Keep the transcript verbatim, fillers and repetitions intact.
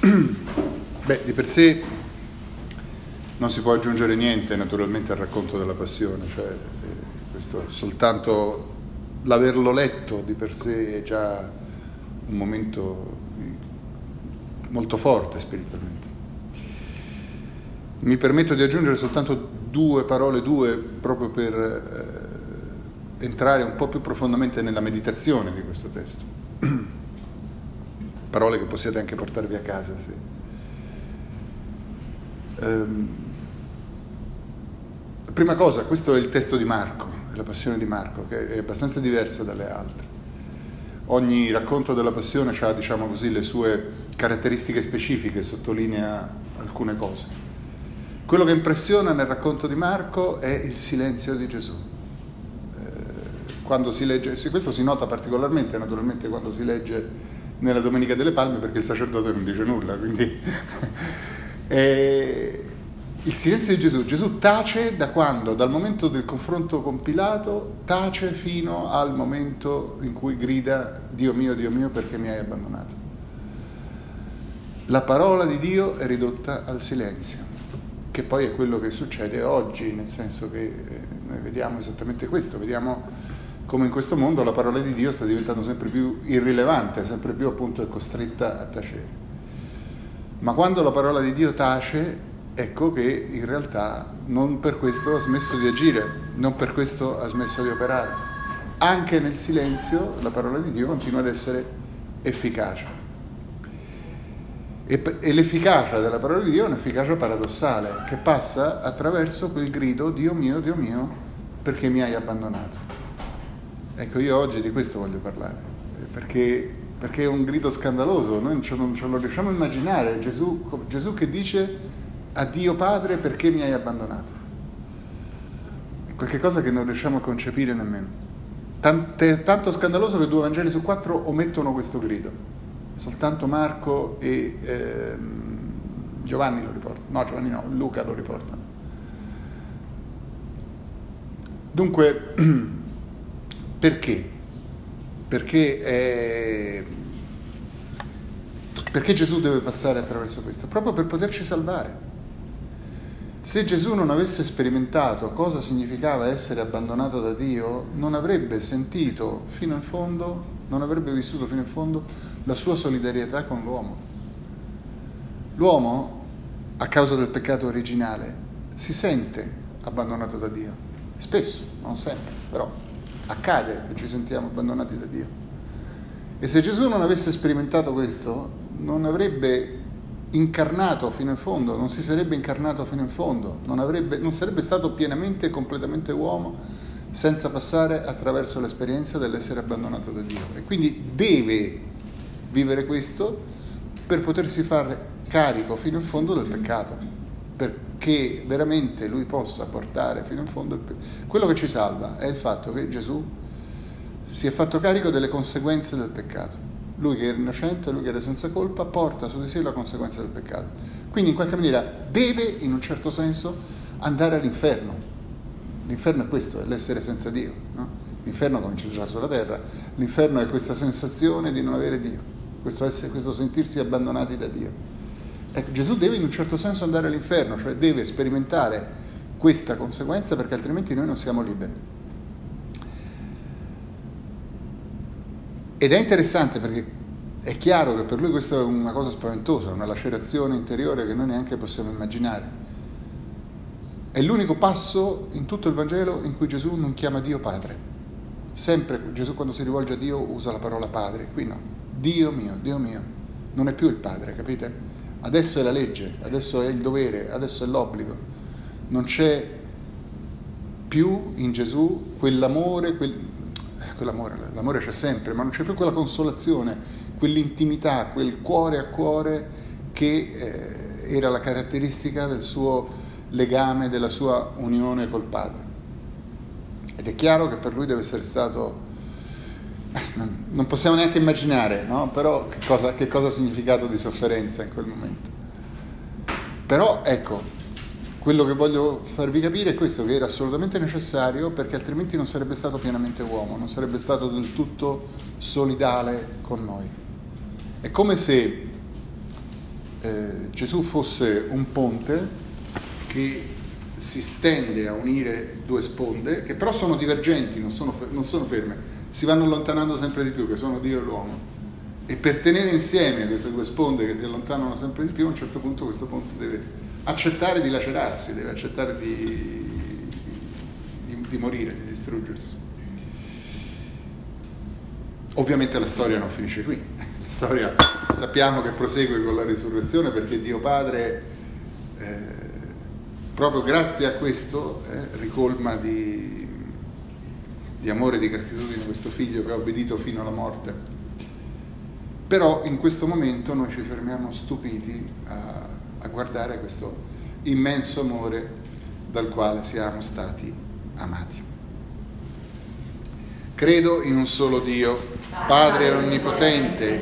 Beh, di per sé non si può aggiungere niente naturalmente al racconto della passione, cioè eh, questo soltanto l'averlo letto di per sé è già un momento molto forte spiritualmente. Mi permetto di aggiungere soltanto due parole, due proprio per eh, entrare un po' più profondamente nella meditazione di questo testo. Parole che possiate anche portarvi a casa, sì. Ehm, la prima cosa, questo è il testo di Marco, è la passione di Marco, che è abbastanza diversa dalle altre. Ogni racconto della passione ha, diciamo così, le sue caratteristiche specifiche, sottolinea alcune cose. Quello che impressiona nel racconto di Marco è il silenzio di Gesù. Eh, quando si legge, questo si nota particolarmente naturalmente quando si legge nella Domenica delle Palme, perché il sacerdote non dice nulla, quindi e il silenzio di Gesù, Gesù tace da quando? Dal momento del confronto con Pilato, tace fino al momento in cui grida: Dio mio, Dio mio, perché mi hai abbandonato? La parola di Dio è ridotta al silenzio, che poi è quello che succede oggi, nel senso che noi vediamo esattamente questo, vediamo come in questo mondo la parola di Dio sta diventando sempre più irrilevante, sempre più appunto è costretta a tacere. Ma quando la parola di Dio tace, ecco che in realtà non per questo ha smesso di agire, non per questo ha smesso di operare. Anche nel silenzio la parola di Dio continua ad essere efficace. E, e l'efficacia della parola di Dio è un'efficacia paradossale, che passa attraverso quel grido: Dio mio, Dio mio, perché mi hai abbandonato? Ecco, io oggi di questo voglio parlare, perché, perché è un grido scandaloso, noi non ce, non ce lo riusciamo a immaginare, Gesù, Gesù che dice a Dio Padre: perché mi hai abbandonato? È qualcosa che non riusciamo a concepire nemmeno. Tante, tanto scandaloso che due Vangeli su quattro omettono questo grido, soltanto Marco e ehm, Giovanni lo riportano, no Giovanni no, Luca lo riportano. Dunque, perché? Perché, eh, perché Gesù deve passare attraverso questo? Proprio per poterci salvare. Se Gesù non avesse sperimentato cosa significava essere abbandonato da Dio, non avrebbe sentito fino in fondo, non avrebbe vissuto fino in fondo la sua solidarietà con l'uomo. L'uomo, a causa del peccato originale, si sente abbandonato da Dio. Spesso, non sempre, però accade che ci sentiamo abbandonati da Dio. E se Gesù non avesse sperimentato questo, non avrebbe incarnato fino in fondo, non si sarebbe incarnato fino in fondo, non, avrebbe, non sarebbe stato pienamente e completamente uomo senza passare attraverso l'esperienza dell'essere abbandonato da Dio. E quindi deve vivere questo per potersi fare carico fino in fondo del peccato, perché veramente lui possa portare fino in fondo il pe- quello che ci salva è il fatto che Gesù si è fatto carico delle conseguenze del peccato. Lui che era innocente, lui che era senza colpa, porta su di sé la conseguenza del peccato. Quindi in qualche maniera deve, in un certo senso, andare all'inferno. L'inferno è questo, è l'essere senza Dio, no? L'inferno comincia già sulla terra. L'inferno è questa sensazione di non avere Dio, questo, essere, questo sentirsi abbandonati da Dio. Ecco, Gesù deve in un certo senso andare all'inferno, cioè deve sperimentare questa conseguenza, perché altrimenti noi non siamo liberi. Ed è interessante perché è chiaro che per lui questa è una cosa spaventosa, una lacerazione interiore che noi neanche possiamo immaginare. È l'unico passo in tutto il Vangelo in cui Gesù non chiama Dio Padre. Sempre Gesù quando si rivolge a Dio usa la parola Padre, qui no. Dio mio, Dio mio, non è più il Padre, capite? Adesso è la legge, adesso è il dovere, adesso è l'obbligo. Non c'è più in Gesù quell'amore, quel, quell'amore, l'amore c'è sempre, ma non c'è più quella consolazione, quell'intimità, quel cuore a cuore che eh, era la caratteristica del suo legame, della sua unione col Padre. Ed è chiaro che per lui deve essere stato... non possiamo neanche immaginare, no? Però che cosa, che cosa ha significato di sofferenza in quel momento. Però ecco, quello che voglio farvi capire è questo, che era assolutamente necessario, perché altrimenti non sarebbe stato pienamente uomo, non sarebbe stato del tutto solidale con noi. È come se eh, Gesù fosse un ponte che si stende a unire due sponde, che però sono divergenti, non sono, non sono ferme, si vanno allontanando sempre di più, che sono Dio e l'uomo. E per tenere insieme queste due sponde che si allontanano sempre di più, a un certo punto questo ponte deve accettare di lacerarsi, deve accettare di, di, di morire, di distruggersi. Ovviamente la storia non finisce qui, la storia sappiamo che prosegue con la risurrezione, perché Dio Padre eh, proprio grazie a questo eh, ricolma di, di amore e di gratitudine questo figlio che ha obbedito fino alla morte. Però in questo momento noi ci fermiamo stupiti a, a guardare questo immenso amore dal quale siamo stati amati. Credo in un solo Dio, Padre onnipotente,